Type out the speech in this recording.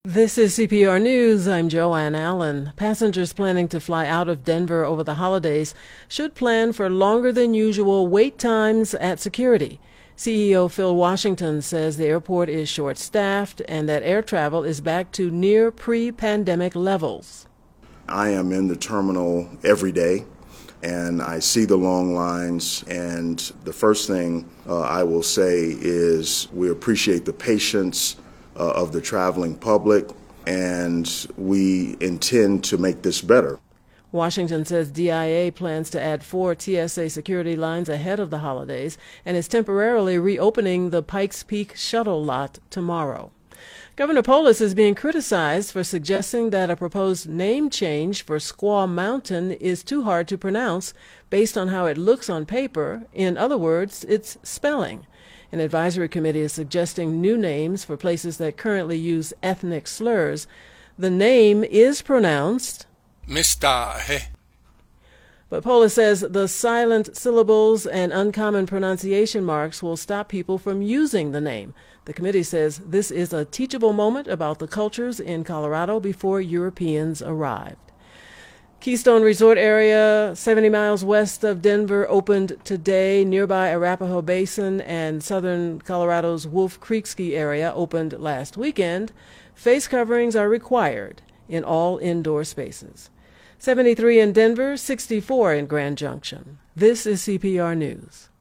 This is CPR News. I'm Joanne Allen. Passengers planning to fly out of Denver over the holidays should plan for longer than usual wait times at security. CEO Phil Washington says the airport is short-staffed and that air travel is back to near pre-pandemic levels. I am in the terminal every day, and I see the long lines, and the first thing I will say is we appreciate the patience of the traveling public, and we intend to make this better. Washington says DIA plans to add 4 TSA security lines ahead of the holidays and is temporarily reopening the Pikes Peak shuttle lot tomorrow. Governor Polis is being criticized for suggesting that a proposed name change for Squaw Mountain is too hard to pronounce based on how it looks on paper. In other words, its spelling. An advisory committee is suggesting new names for places that currently use ethnic slurs. The name is pronounced Mistahe. But Polis says the silent syllables and uncommon pronunciation marks will stop people from using the name. The committee says this is a teachable moment about the cultures in Colorado before Europeans arrived. Keystone Resort Area, 70 miles west of Denver, opened today. Nearby Arapahoe Basin and southern Colorado's Wolf Creek ski area opened last weekend. Face coverings are required in all indoor spaces. 73 in Denver, 64 in Grand Junction. This is CPR News.